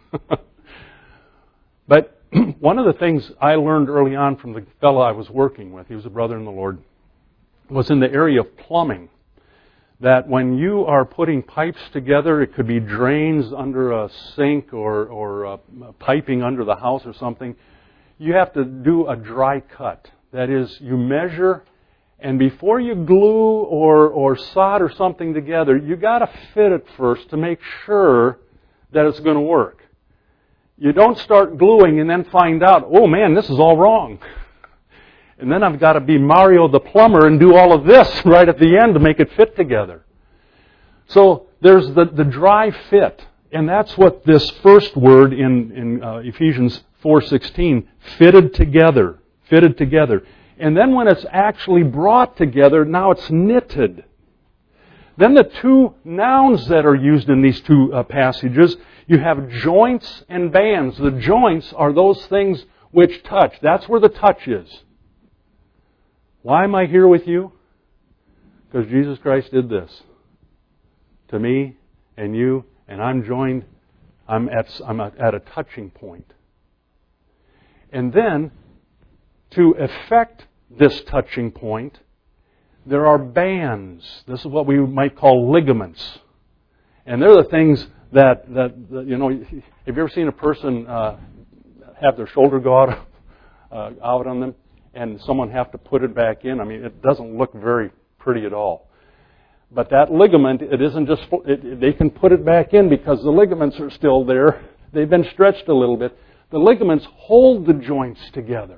But one of the things I learned early on from the fellow I was working with, he was a brother in the Lord, was in the area of plumbing. That when you are putting pipes together, it could be drains under a sink or piping under the house or something, you have to do a dry cut. That is, you measure, and before you glue or solder something together, you got to fit it first to make sure that it's going to work. You don't start gluing and then find out, oh man, this is all wrong. And then I've got to be Mario the plumber and do all of this right at the end to make it fit together. So there's the dry fit. And that's what this first word in Ephesians 4:16, fitted together. Fitted together. And then when it's actually brought together, now it's knitted. Then the two nouns that are used in these two passages, you have joints and bands. The joints are those things which touch. That's where the touch is. Why am I here with you? Because Jesus Christ did this to me and you, and I'm joined. I'm at a touching point. And then, to effect this touching point, there are bands. This is what we might call ligaments. And they're the things that you know, have you ever seen a person have their shoulder go out on them, and someone have to put it back in? I mean, it doesn't look very pretty at all. But that ligament, it isn't just, they can put it back in because the ligaments are still there. They've been stretched a little bit. The ligaments hold the joints together.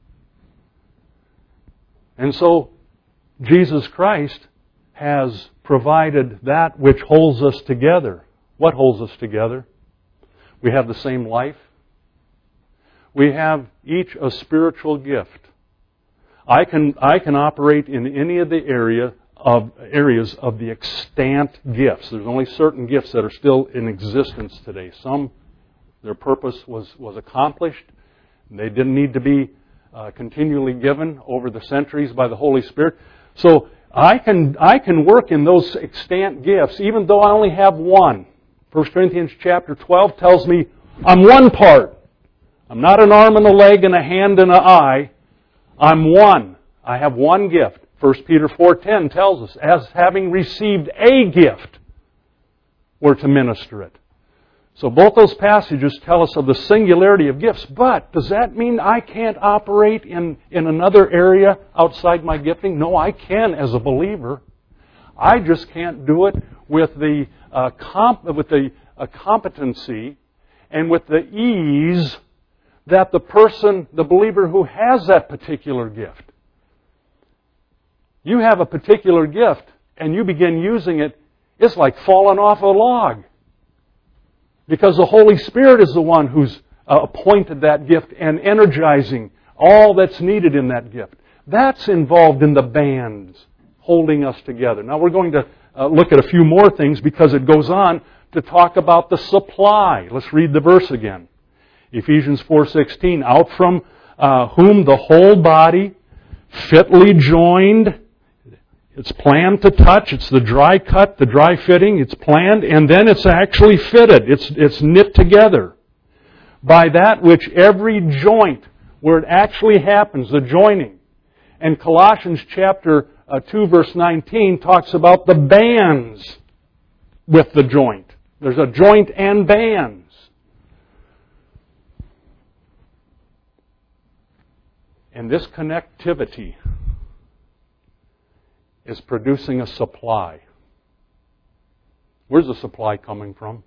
And so, Jesus Christ has provided that which holds us together. What holds us together? We have the same life. We have each a spiritual gift. I can operate in any of the areas of the extant gifts. There's only certain gifts that are still in existence today. Some, their purpose was accomplished. They didn't need to be continually given over the centuries by the Holy Spirit. So I can work in those extant gifts even though I only have one. 1 Corinthians chapter 12 tells me I'm one part. I'm not an arm and a leg and a hand and an eye. I'm one. I have one gift. 1 Peter 4:10 tells us, as having received a gift, we're to minister it. So both those passages tell us of the singularity of gifts. But does that mean I can't operate in another area outside my gifting? No, I can as a believer. I just can't do it with the competency and with the ease that the person, the believer who has that particular gift. You have a particular gift and you begin using it, it's like falling off a log. Because the Holy Spirit is the one who's appointed that gift and energizing all that's needed in that gift. That's involved in the bands holding us together. Now we're going to look at a few more things because it goes on to talk about the supply. Let's read the verse again. Ephesians 4:16, out from whom the whole body, fitly joined, it's planned to touch, it's the dry cut, the dry fitting, it's planned, and then it's actually fitted, it's knit together. By that which every joint, where it actually happens, the joining. And Colossians chapter 2 verse 19 talks about the bands with the joint. There's a joint and bands. And this connectivity is producing a supply. Where's the supply coming from?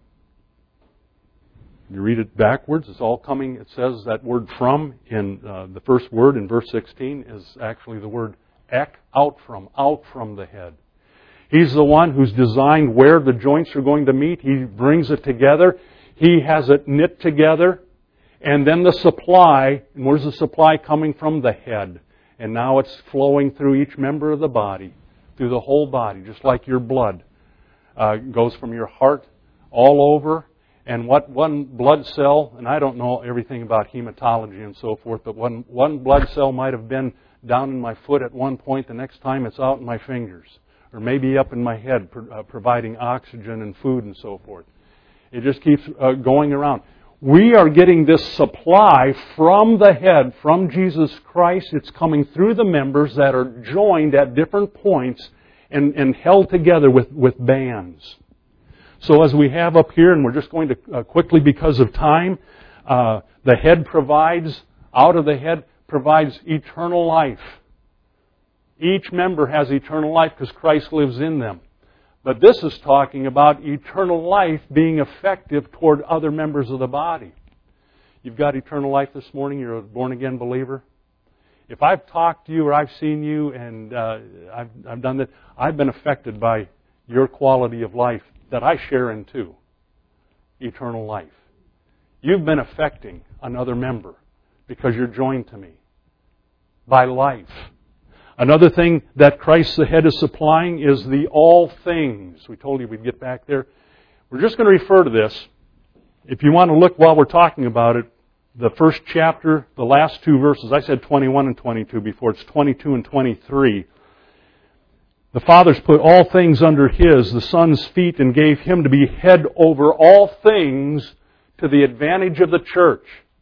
You read it backwards. It's all coming. It says that word "from" in the first word in verse 16 is actually the word "ek," out from the head. He's the one who's designed where the joints are going to meet. He brings it together. He has it knit together. And then the supply, and where's the supply coming from? The head. And now it's flowing through each member of the body, through the whole body, just like your blood. Goes from your heart all over. And what one blood cell, and I don't know everything about hematology and so forth, but one blood cell might have been down in my foot at one point, the next time it's out in my fingers. Or maybe up in my head, providing oxygen and food and so forth. It just keeps going around. We are getting this supply from the head, from Jesus Christ. It's coming through the members that are joined at different points and held together with bands. So as we have up here, and we're just going to quickly because of time, the head provides, out of the head provides eternal life. Each member has eternal life because Christ lives in them. But this is talking about eternal life being effective toward other members of the body. You've got eternal life this morning. You're a born-again believer. If I've talked to you or I've seen you and I've done that, I've been affected by your quality of life that I share in too. Eternal life. You've been affecting another member because you're joined to me by life. Another thing that Christ the head is supplying is the all things. We told you we'd get back there. We're just going to refer to this. If you want to look while we're talking about it, the first chapter, the last two verses, I said 21 and 22 before, it's 22 and 23. The Father's put all things under His, the Son's feet, and gave Him to be head over all things to the advantage of the church.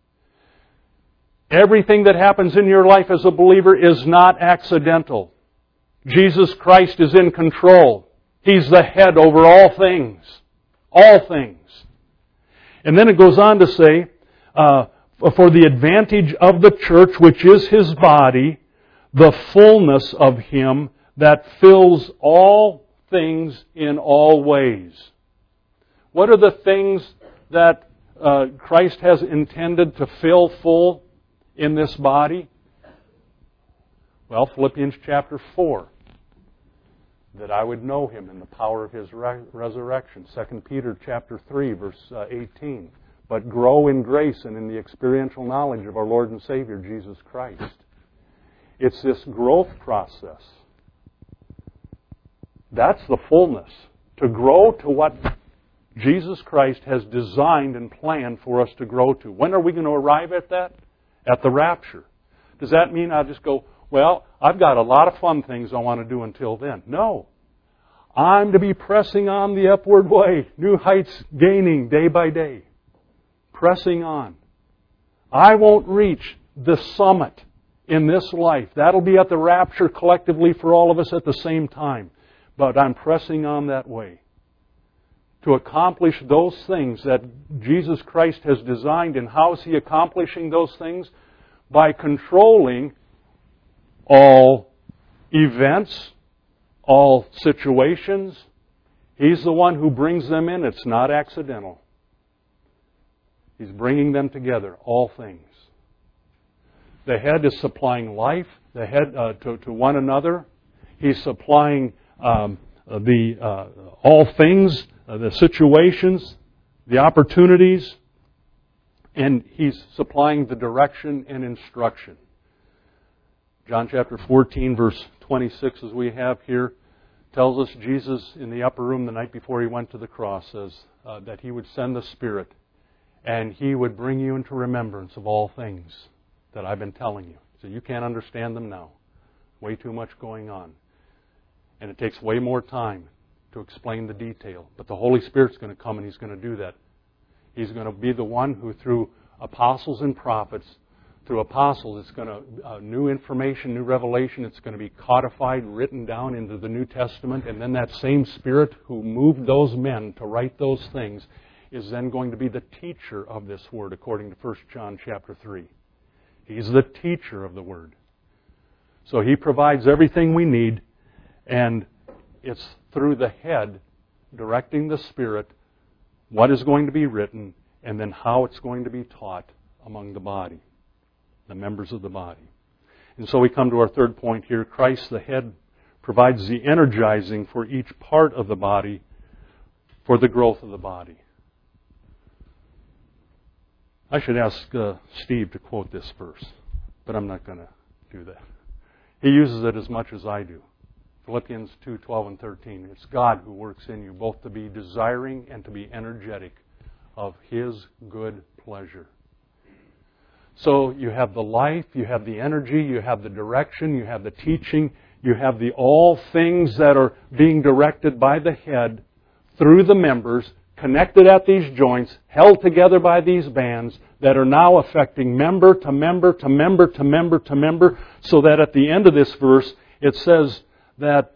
Everything that happens in your life as a believer is not accidental. Jesus Christ is in control. He's the head over all things. All things. And then it goes on to say, for the advantage of the church, which is His body, the fullness of Him that fills all things in all ways. What are the things that Christ has intended to fill full in this body? Well, Philippians chapter 4. That I would know Him in the power of His resurrection. 2 Peter chapter 3, verse 18. But grow in grace and in the experiential knowledge of our Lord and Savior, Jesus Christ. It's this growth process. That's the fullness. To grow to what Jesus Christ has designed and planned for us to grow to. When are we going to arrive at that? At the rapture. Does that mean I just go, well, I've got a lot of fun things I want to do until then? No. I'm to be pressing on the upward way. New heights gaining day by day. Pressing on. I won't reach the summit in this life. That'll be at the rapture collectively for all of us at the same time. But I'm pressing on that way to accomplish those things that Jesus Christ has designed. And how is He accomplishing those things? By controlling all events, all situations. He's the one who brings them in. It's not accidental. He's bringing them together, all things. The head is supplying life, the head to one another. He's supplying all things, the situations, the opportunities, and He's supplying the direction and instruction. John chapter 14, verse 26, as we have here, tells us Jesus in the upper room the night before He went to the cross says that He would send the Spirit and He would bring you into remembrance of all things that I've been telling you. So you can't understand them now. Way too much going on. And it takes way more time to explain the detail. But the Holy Spirit's going to come and He's going to do that. He's going to be the one who, through apostles and prophets, through apostles, it's going to, new information, new revelation, it's going to be codified, written down into the New Testament, and then that same Spirit who moved those men to write those things is then going to be the teacher of this Word, according to 1 John chapter 3. He's the teacher of the Word. So He provides everything we need. And it's through the head directing the Spirit what is going to be written and then how it's going to be taught among the body, the members of the body. And so we come to our third point here. Christ, the head, provides the energizing for each part of the body for the growth of the body. I should ask Steve to quote this verse, but I'm not going to do that. He uses it as much as I do. Philippians 2:12 and 13. It's God who works in you both to be desiring and to be energetic of His good pleasure. So you have the life, you have the energy, you have the direction, you have the teaching, you have the all things that are being directed by the head through the members, connected at these joints, held together by these bands that are now affecting member to member to member to member to member, so that at the end of this verse it says that,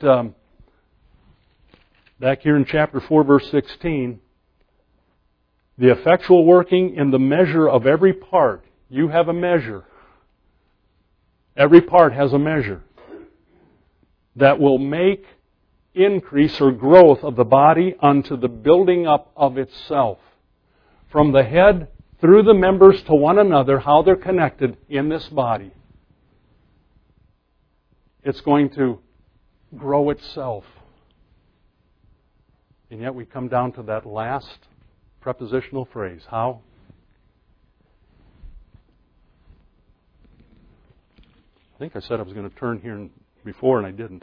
back here in chapter 4, verse 16, the effectual working in the measure of every part. You have a measure. Every part has a measure that will make increase or growth of the body unto the building up of itself. From the head through the members to one another, how they're connected in this body. It's going to grow itself. And yet we come down to that last prepositional phrase. How? I think I said I was going to turn here before and I didn't.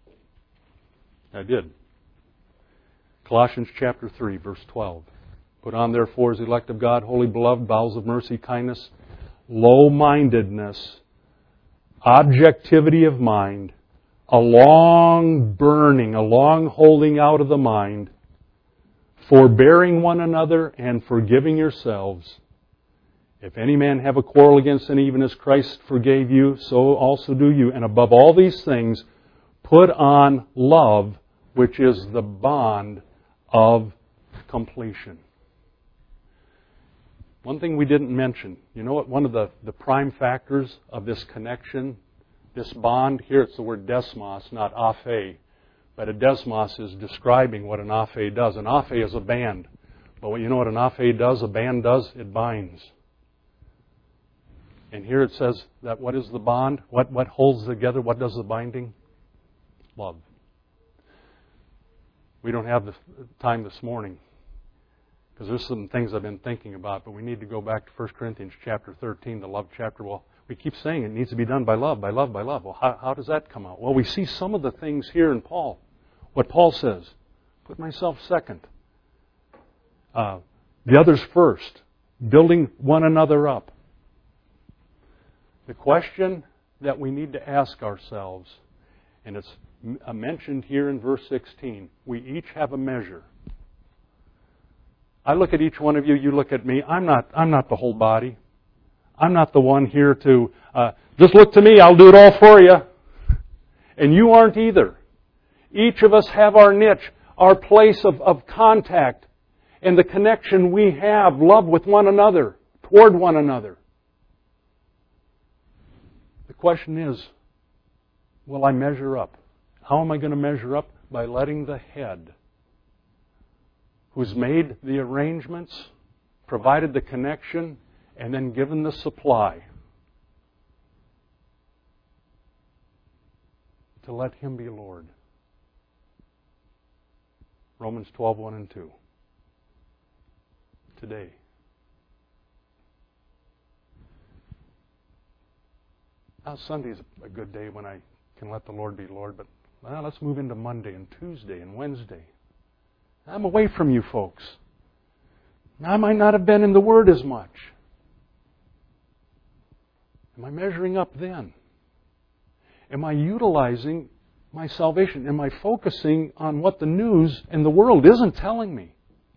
I did. Colossians chapter 3, verse 12. Put on therefore as elect of God, holy beloved, bowels of mercy, kindness, low-mindedness, objectivity of mind, a long burning, a long holding out of the mind, forbearing one another and forgiving yourselves. If any man have a quarrel against any, even as Christ forgave you, so also do you. And above all these things, put on love, which is the bond of completion. One thing we didn't mention, you know what one of the prime factors of this connection, this bond, here it's the word desmos, not aphe, but a desmos is describing what an aphe does. An aphe is a band. But you know what an aphe does, a band does? It binds. And here it says that what is the bond? What holds together? What does the binding? Love. We don't have the time this morning because there's some things I've been thinking about, but we need to go back to 1 Corinthians chapter 13, the love chapter. Well, we keep saying it needs to be done by love, by love, by love. Well, how does that come out? Well, we see some of the things here in Paul. What Paul says, put myself second. The others first. Building one another up. The question that we need to ask ourselves, and it's mentioned here in verse 16, we each have a measure. I look at each one of you, you look at me. I'm not the whole body. I'm not the one here to, just look to me, I'll do it all for you. And you aren't either. Each of us have our niche, our place of contact, and the connection we have, love with one another, toward one another. The question is, will I measure up? How am I going to measure up? By letting the head, who's made the arrangements, provided the connection, and then given the supply, to let Him be Lord. Romans 12, 1 and 2. Today. Now, Sunday's a good day when I can let the Lord be Lord, but let's move into Monday and Tuesday and Wednesday. I'm away from you folks. I might not have been in the Word as much. Am I measuring up then? Am I utilizing my salvation? Am I focusing on what the news and the world isn't telling me?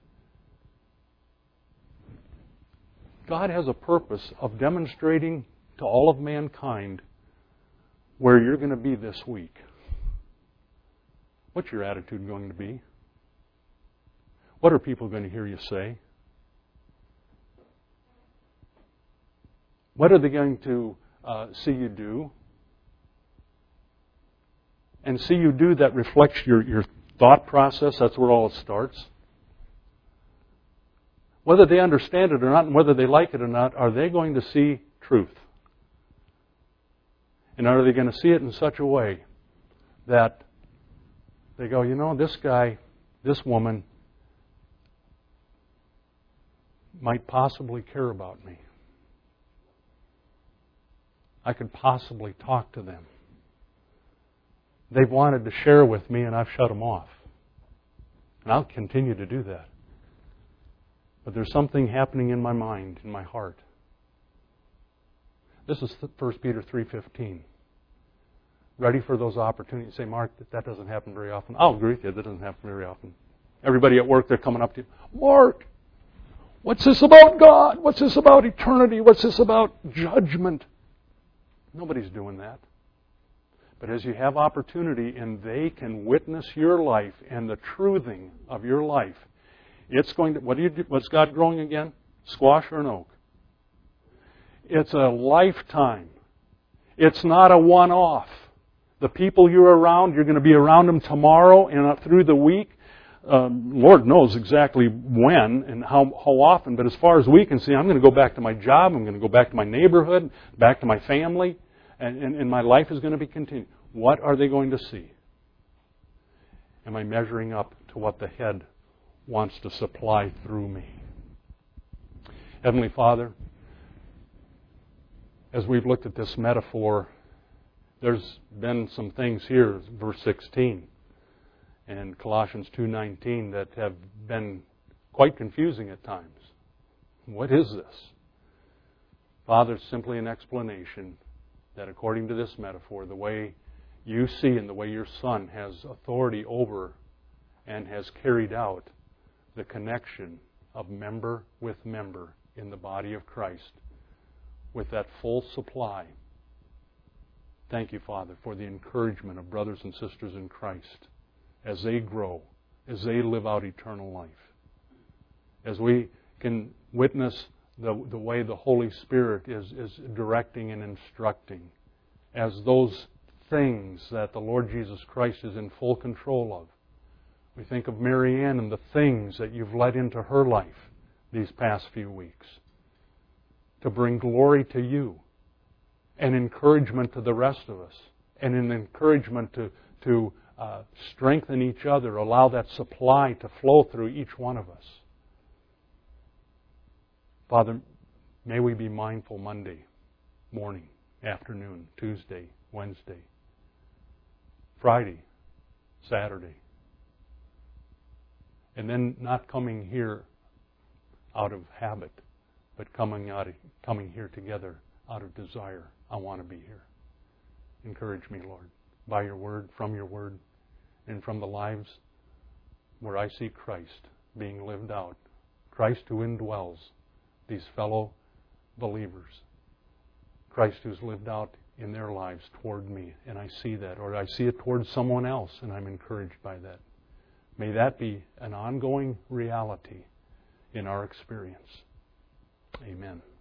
God has a purpose of demonstrating to all of mankind where you're going to be this week. What's your attitude going to be? What are people going to hear you say? What are they going to see you do? and see you do that reflects your thought process. That's where all it starts. Whether they understand it or not, and whether they like it or not, are they going to see truth? And are they going to see it in such a way that they go, this guy, this woman might possibly care about me. I could possibly talk to them. They've wanted to share with me and I've shut them off. And I'll continue to do that. But there's something happening in my mind, in my heart. This is 1 Peter 3:15. Ready for those opportunities. Say, Mark, that doesn't happen very often. I'll agree with you, that doesn't happen very often. Everybody at work, they're coming up to you. Mark, what's this about God? What's this about eternity? What's this about judgment? Nobody's doing that. But as you have opportunity and they can witness your life and the truthing of your life, it's going to, what's God growing again? Squash or an oak? It's a lifetime. It's not a one-off. The people you're around, you're going to be around them tomorrow and through the week. Lord knows exactly when and how often, but as far as we can see, I'm going to go back to my job, I'm going to go back to my neighborhood, back to my family, and my life is going to be continued. What are they going to see? Am I measuring up to what the head wants to supply through me? Heavenly Father, as we've looked at this metaphor, there's been some things here, verse 16 and Colossians 2:19, that have been quite confusing at times. What is this? Father, it's simply an explanation that according to this metaphor, the way you see and the way your Son has authority over and has carried out the connection of member with member in the body of Christ with that full supply. Thank you, Father, for the encouragement of brothers and sisters in Christ as they grow, as they live out eternal life. As we can witness the way the Holy Spirit is directing and instructing, as those things that the Lord Jesus Christ is in full control of. We think of Mary Ann and the things that you've led into her life these past few weeks to bring glory to you and encouragement to the rest of us, and an encouragement to strengthen each other, allow that supply to flow through each one of us. Father, may we be mindful Monday morning, afternoon, Tuesday, Wednesday, Friday, Saturday, and then not coming here out of habit, but coming here together out of desire. I want to be here. Encourage me, Lord, by your word, and from the lives where I see Christ being lived out. Christ who indwells these fellow believers. Christ who's lived out in their lives toward me, and I see that, or I see it towards someone else, and I'm encouraged by that. May that be an ongoing reality in our experience. Amen.